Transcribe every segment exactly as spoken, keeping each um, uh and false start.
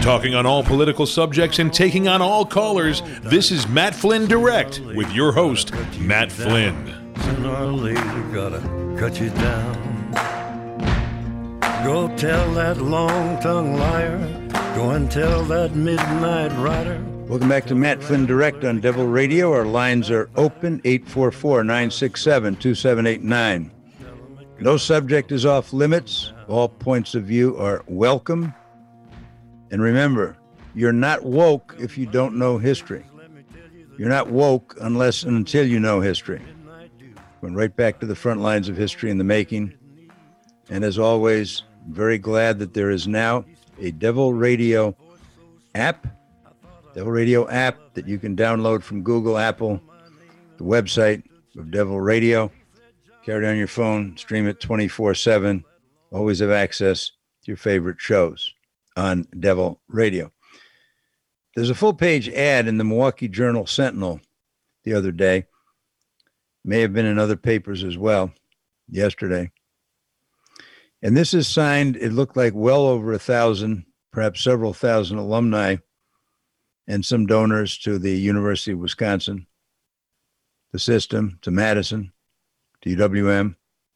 Talking on all political subjects and taking on all callers, this is Matt Flynn Direct with your host, Matt Flynn. Sooner or later, gotta cut you down. Go tell that long-tongued liar. Go and tell that midnight rider. Welcome back to Matt Flynn Direct on Devil Radio. Our lines are open, eight four four, nine six seven, two seven eight nine. No subject is off limits. All points of view are welcome. And remember, you're not woke if you don't know history. You're not woke unless and until you know history. Going right back to the front lines of history in the making. And as always, very glad that there is now a Devil Radio app, Devil Radio app that you can download from Google, Apple, the website of Devil Radio. Carry it on your phone, stream it twenty-four seven. Always have access to your favorite shows on Devil Radio. There's a full-page ad in the Milwaukee Journal Sentinel the other day. May have been in other papers as well yesterday. And this is signed, it looked like well over a thousand, perhaps several thousand alumni and some donors to the University of Wisconsin, the system, to Madison, to U W M,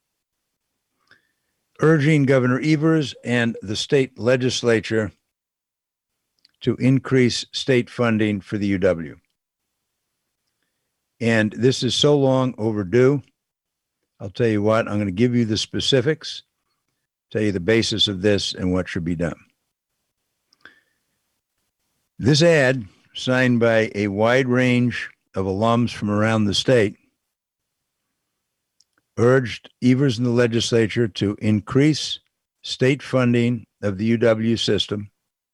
urging Governor Evers and the state legislature to increase state funding for the U W. And this is so long overdue. I'll tell you what, I'm going to give you the specifics, tell you the basis of this and what should be done. This ad, signed by a wide range of alums from around the state, urged Evers and the legislature to increase state funding of the U W system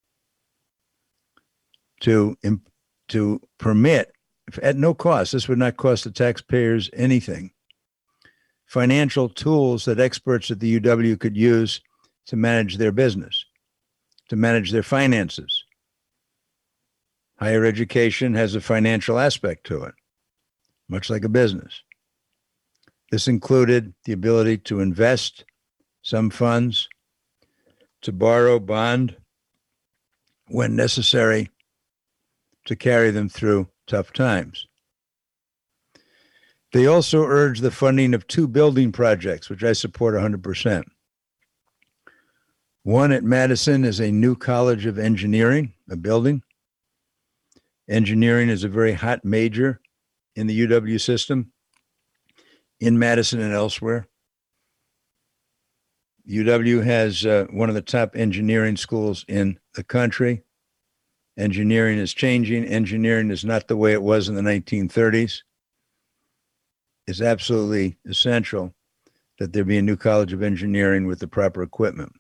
to, to permit, at no cost, this would not cost the taxpayers anything, financial tools that experts at the U W could use to manage their business, to manage their finances. Higher education has a financial aspect to it, much like a business. This included the ability to invest some funds, to borrow, bond, when necessary, to carry them through tough times. They also urged the funding of two building projects, which I support one hundred percent. One at Madison is a new college of engineering, a building. Engineering is a very hot major in the U W system, in Madison and elsewhere. U W has uh, one of the top engineering schools in the country. Engineering is changing. Engineering is not the way it was in the nineteen thirties. It's absolutely essential that there be a new college of engineering with the proper equipment.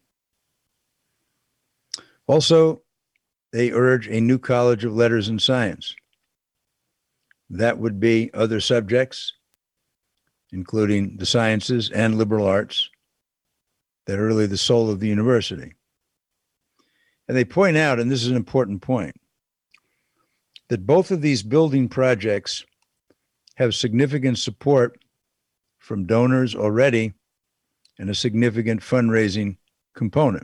Also, they urge a new college of letters and science. That would be other subjects, including the sciences and liberal arts, that are really the soul of the university. And they point out, and this is an important point, that both of these building projects have significant support from donors already and a significant fundraising component.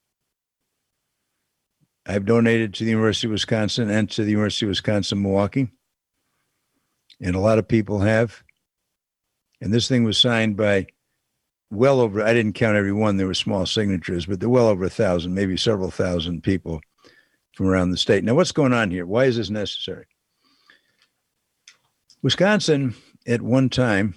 I've donated to the University of Wisconsin and to the University of Wisconsin-Milwaukee, and a lot of people have. And this thing was signed by well over, I didn't count every one, there were small signatures, but there were well over a thousand, maybe several thousand people from around the state. Now, what's going on here? Why is this necessary? Wisconsin, at one time,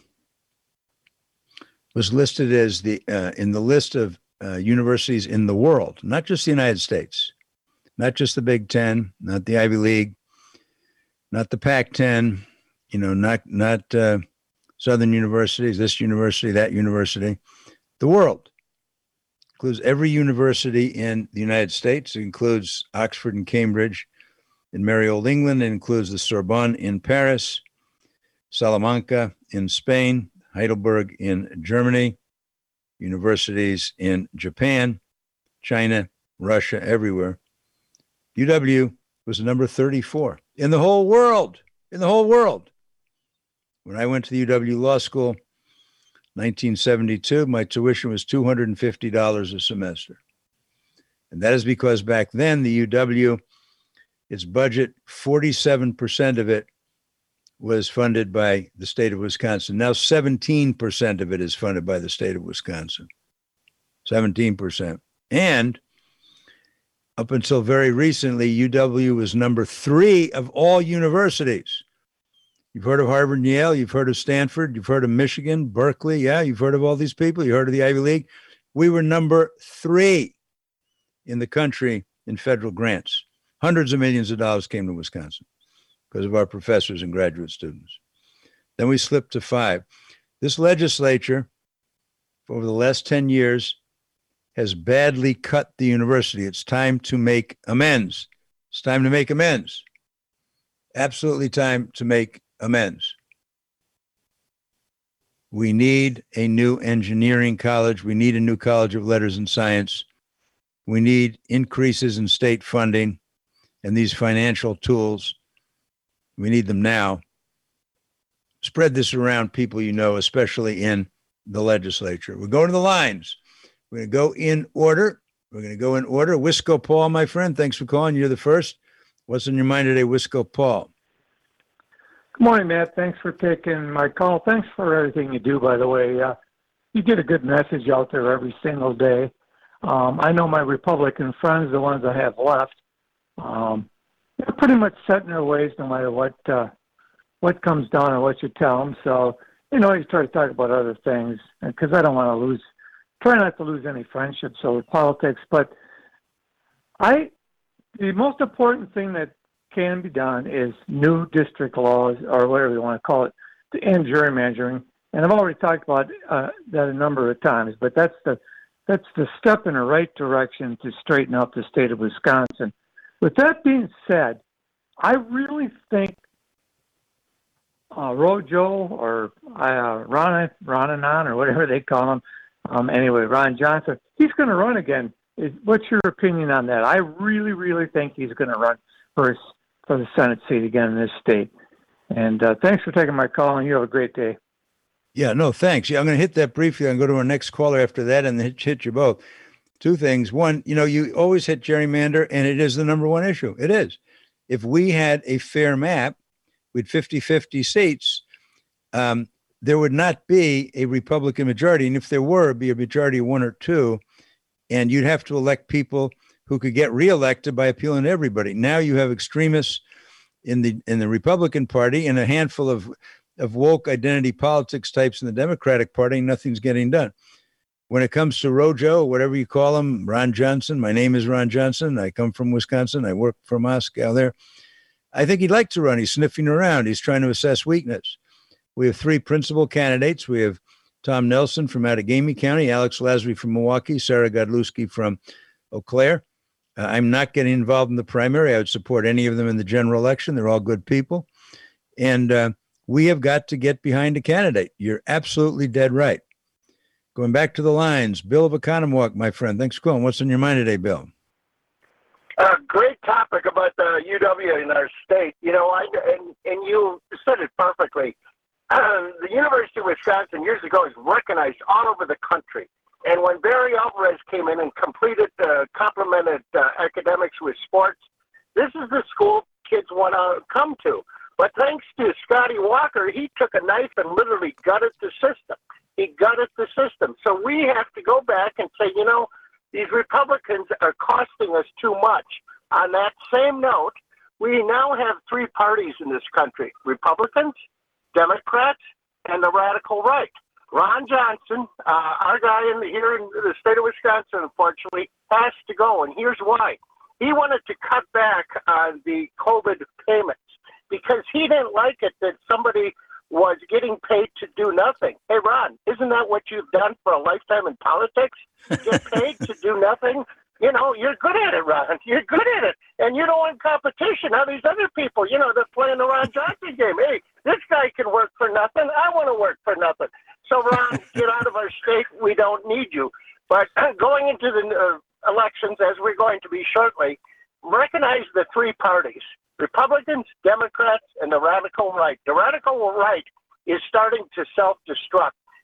was listed as the, uh, in the list of uh, universities in the world, not just the United States, not just the Big Ten, not the Ivy League, not the Pac ten, you know, not, not, uh, Southern universities, this university, that university, the world. Includes every university in the United States. It includes Oxford and Cambridge in merry old England. It includes the Sorbonne in Paris, Salamanca in Spain, Heidelberg in Germany, universities in Japan, China, Russia, everywhere. U W was number thirty-four in the whole world, in the whole world. When I went to the U W Law School, nineteen seventy-two, my tuition was two hundred fifty dollars a semester. And that is because back then, the U W, its budget, forty-seven percent of it was funded by the state of Wisconsin. Now seventeen percent of it is funded by the state of Wisconsin. seventeen percent. And up until very recently, U W was number three of all universities. You've heard of Harvard and Yale. You've heard of Stanford. You've heard of Michigan, Berkeley. Yeah, you've heard of all these people. You heard of the Ivy League. We were number three in the country in federal grants. Hundreds of millions of dollars came to Wisconsin because of our professors and graduate students. Then we slipped to five. This legislature, over the last ten years, has badly cut the university. It's time to make amends. It's time to make amends. Absolutely time to make amends. We need a new engineering college. We need a new college of letters and science. We need increases in state funding and these financial tools. We need them now. Spread this around people you know, especially in the legislature. We're going to the lines. We're going to go in order. We're going to go in order. Wisco Paul, my friend, thanks for calling. You're the first. What's on your mind today, Wisco Paul? Good morning, Matt. Thanks for taking my call. Thanks for everything you do, by the way. Uh, you get a good message out there every single day. Um, I know my Republican friends, the ones I have left, um, they're pretty much set in their ways no matter what uh, what comes down or what you tell them. So, you know, you try to talk about other things because I don't want to lose, try not to lose any friendships over politics. But I, the most important thing that can be done is new district laws, or whatever you want to call it, to end gerrymandering. And I've already talked about uh, that a number of times, but that's the that's the step in the right direction to straighten out the state of Wisconsin. With that being said, I really think uh, Rojo or uh, Ron Ronanon or whatever they call him, um, anyway, Ron Johnson, he's going to run again. Is, what's your opinion on that? I really, really think he's going to run for his for the Senate seat again in this state. And uh, thanks for taking my call, and you have a great day. Yeah, no, thanks. Yeah, I'm going to hit that briefly. I'm going to go to our next caller after that and then hit, hit you both. Two things. One, you know, you always hit gerrymander, and it is the number one issue. It is. If we had a fair map with fifty-fifty seats, um, there would not be a Republican majority. And if there were, it'd be a majority of one or two, and you'd have to elect people who could get reelected by appealing to everybody. Now you have extremists in the in the Republican Party and a handful of, of woke identity politics types in the Democratic Party. Nothing's getting done. When it comes to Rojo, whatever you call him, Ron Johnson, my name is Ron Johnson. I come from Wisconsin. I work for Moscow there. I think he'd like to run. He's sniffing around. He's trying to assess weakness. We have three principal candidates. We have Tom Nelson from Outagamie County, Alex Lasry from Milwaukee, Sarah Godlewski from Eau Claire. Uh, I'm not getting involved in the primary. I would support any of them in the general election. They're all good people. And uh, we have got to get behind a candidate. You're absolutely dead right. Going back to the lines, Bill of Oconomowoc, my friend. Thanks for calling. What's on your mind today, Bill? Uh, great topic about the U W in our state. You know, I and, and you said it perfectly. Uh, the University of Wisconsin years ago is recognized all over the country. And when Barry Alvarez came in and completed, uh, complemented uh, academics with sports, this is the school kids want to come to. But thanks to Scotty Walker, he took a knife and literally gutted the system. He gutted the system. So we have to go back and say, you know, these Republicans are costing us too much. On that same note, we now have three parties in this country, Republicans, Democrats, and the radical right. Ron Johnson, uh, our guy in the, here in the state of Wisconsin, unfortunately, has to go, and here's why. He wanted to cut back on the COVID payments because he didn't like it that somebody was getting paid to do nothing. Hey, Ron, isn't that what you've done for a lifetime in politics? Get paid to do nothing? You know, you're good at it, Ron. You're good at it. And you don't want competition. Now, these other people, you know, they're playing the Ron Johnson game. Hey, this guy can work for nothing. I want to work for nothing. So, Ron, get out of our state. We don't need you. But going into the uh, elections, as we're going to be shortly, recognize the three parties, Republicans, Democrats, and the radical right. The radical right is starting to self-destruct.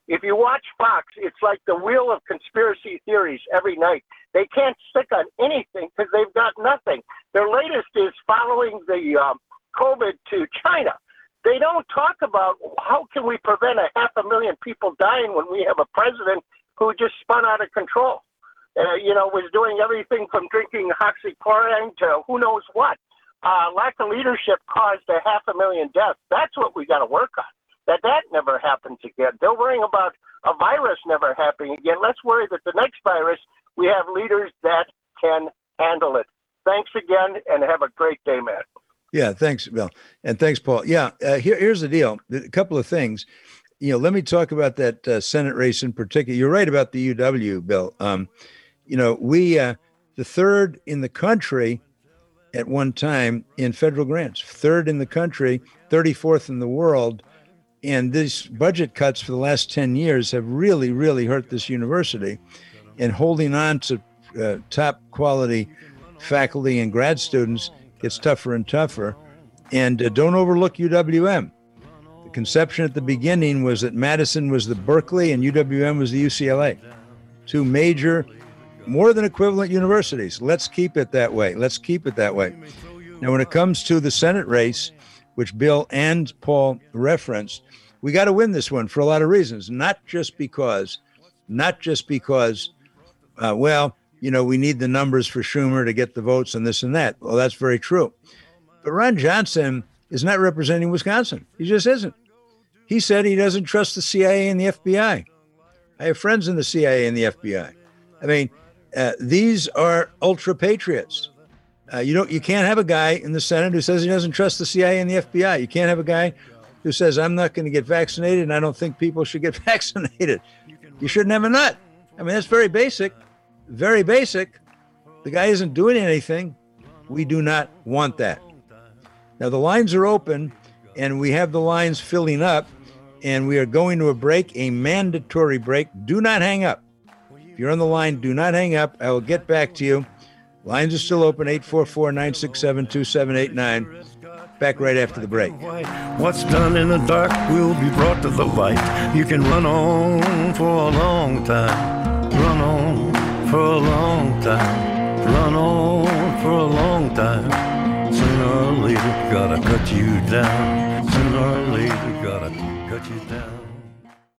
If you watch Fox, it's like the wheel of conspiracy theories every night. They can't stick on anything because they've got nothing. Their latest is following the um, COVID to China. They don't talk about how can we prevent a half a million people dying when we have a president who just spun out of control. Uh, you know, was doing everything from drinking hydroxychloroquine to who knows what. Uh, lack of leadership caused a half a million deaths. That's what we got to work on. That that never happens again. They're worrying about a virus never happening again. Let's worry that the next virus, we have leaders that can handle it. Thanks again, and have a great day, Matt. Yeah, thanks, Bill. And thanks, Paul. Yeah, uh, here, here's the deal. A couple of things. You know, let me talk about that uh, Senate race in particular. You're right about the U W, Bill. Um, you know, we, uh, the third in the country at one time in federal grants, third in the country, thirty-fourth in the world. And these budget cuts for the last ten years have really, really hurt this university. And holding on to uh, top quality faculty and grad students gets tougher and tougher. And uh, don't overlook U W M. The conception at the beginning was that Madison was the Berkeley and U W M was the U C L A. Two major, more than equivalent universities. Let's keep it that way. Let's keep it that way. Now, when it comes to the Senate race, which Bill and Paul referenced, we got to win this one for a lot of reasons, not just because, not just because, uh, well, you know, we need the numbers for Schumer to get the votes and this and that. Well, that's very true. But Ron Johnson is not representing Wisconsin. He just isn't. He said he doesn't trust the C I A and the F B I. I have friends in the C I A and the F B I. I mean, uh, these are ultra patriots. Uh, you don't, you can't have a guy in the Senate who says he doesn't trust the C I A and the F B I. You can't have a guy who says, I'm not going to get vaccinated and I don't think people should get vaccinated. You shouldn't have a nut. I mean, that's very basic, very basic. The guy isn't doing anything. We do not want that. Now, the lines are open and we have the lines filling up and we are going to a break, a mandatory break. Do not hang up. If you're on the line, do not hang up. I will get back to you. Lines are still open, eight four four, nine six seven, two seven eight nine. Back right after the break. What's done in the dark will be brought to the light. You can run on for a long time. Run on for a long time. Run on for a long time. Sooner or later, gotta cut you down. Sooner or later, gotta cut you down.